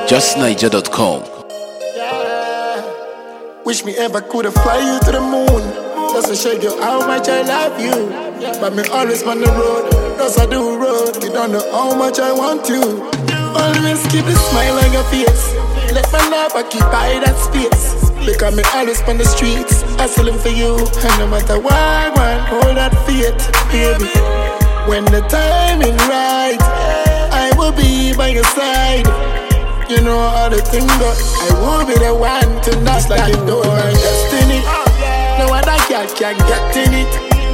JustNiger.com. Yeah. Wish me ever coulda fly you to the moon, just to show you how much I love you. But me always on the road, just I do road. You don't know how much I want you. Always keep the smile on your face. Let my love occupy that space. Because me always on the streets, hustling for you. And no matter what, man, hold that faith, baby. When the timing right, I will be by your side. You know how the thing go. I will be the one to knock like you know my destiny. No other girl can get in it.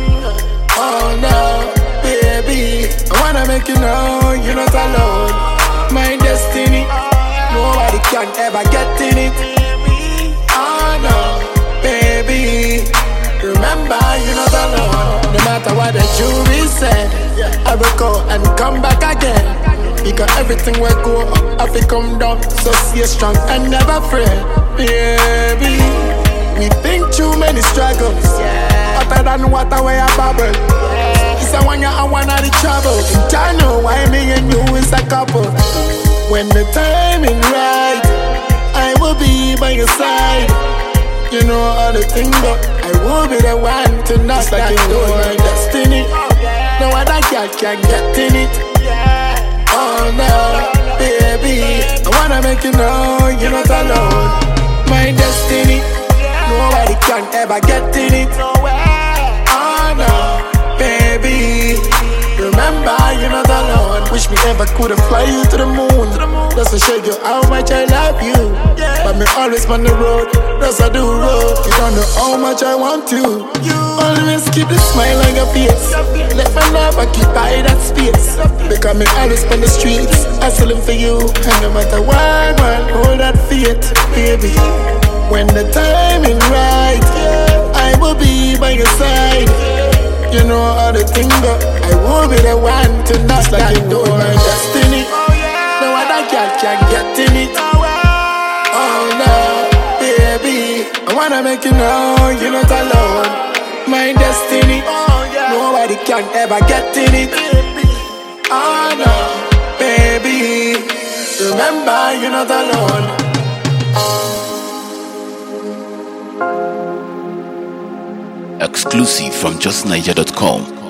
Oh no, baby, I wanna make you know you're not alone. My destiny, nobody can ever get in it. Oh no, baby, remember you're not alone. No matter what the jury said, I will go and come back again. Because everything will go up, I will come down. So stay strong and never afraid, baby. We think too many struggles, hotter than water where I bubble. It's a one year and one of the trouble. And I know why me and you is a couple. When the timing right, I will be by your side. You know how the thing go. I will be the one to knock like you know my destiny. No other girl can get in it. Oh no, baby, I wanna make you know you're not alone. My destiny, nobody can ever get in it. Oh no, baby, remember you're not alone. Wish me ever coulda fly you to the moon, just to show you how much I love you. But me always on the road, just I do road. You don't know how much I want you. Always keep the smile on your face. Let my love occupy that space. Because me always on the streets, hustling for you. And no matter what, man, hold that faith, baby. When the timing right, I will be by your side. You know how the thing go. I will be the one to knock like you know my destiny. No other girl can get in it. Oh no, baby, I wanna make you know you're not alone. My destiny, nobody can ever get in it. Oh no, baby, remember you're not alone. Exclusive from JustNiger.com.